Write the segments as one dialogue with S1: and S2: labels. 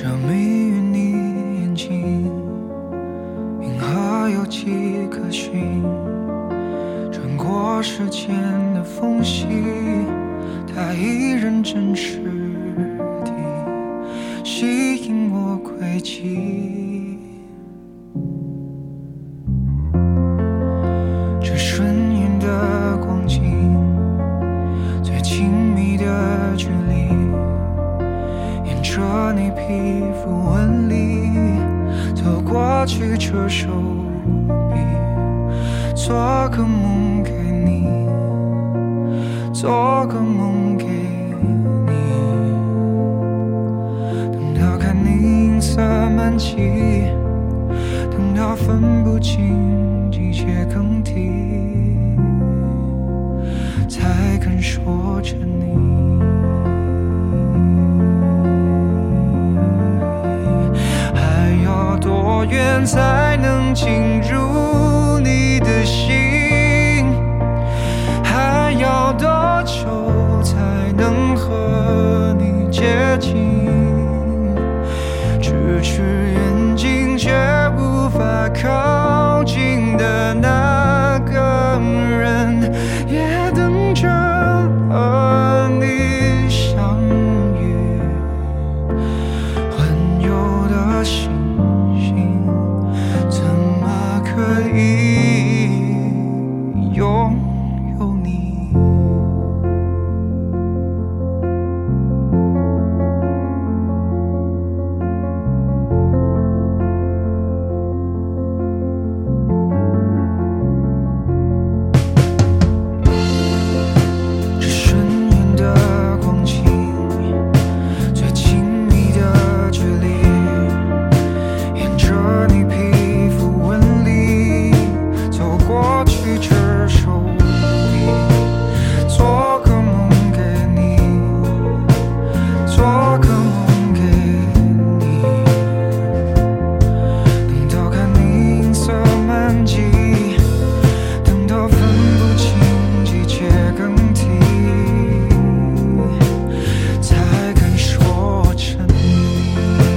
S1: 着迷于你眼睛，银河有迹可循，穿过时间的缝隙，它依然真实地吸引我轨迹。这瞬眼的光景，最亲密的距离，沿着你皮肤纹理走过去，这手臂，做个梦给你，做个梦给你。等到看你银色满际，等到分不清季节更替，才肯说着你。还要多远才能进入你的心？还要多久才能和你接近？咫尺远近却无法靠近的那个人，也等着和你相遇。环游的星星，怎么可以拥有你？这瞬眼的光景，最亲密的距离，沿着你皮肤纹理走过去，这手臂，做个梦给你，做个梦给你。等到看你银色满际，等到分不清季节更替，才敢说着你。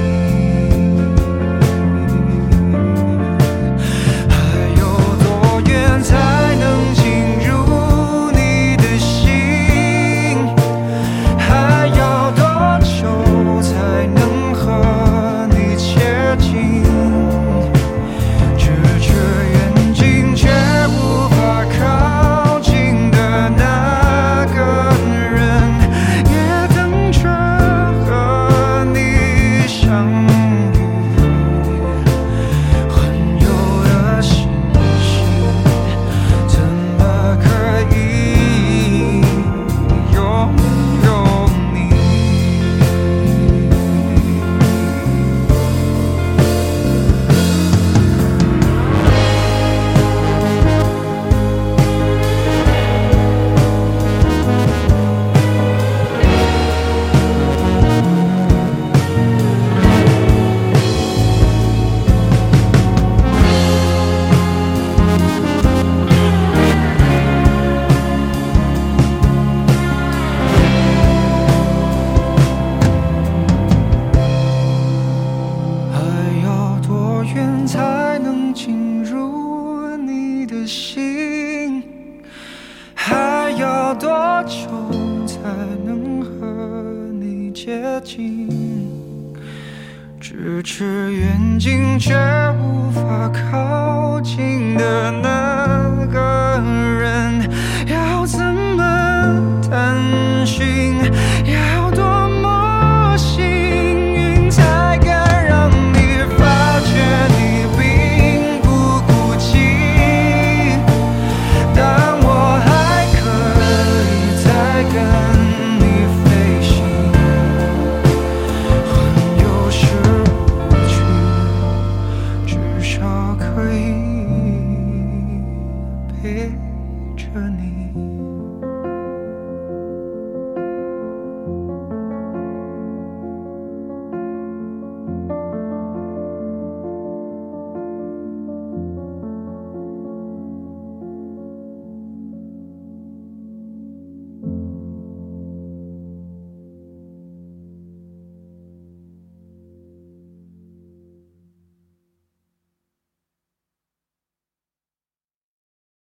S1: 还有多远才能进入你的心？还要多久才能和你接近？咫尺远近却无法靠近的那个人，也等着和你相遇。环游的星星，怎么可以拥有你？还要多远才能进入你的心？还要多久才能和你接近？咫尺远近却无法靠近的那个人，要怎么探寻？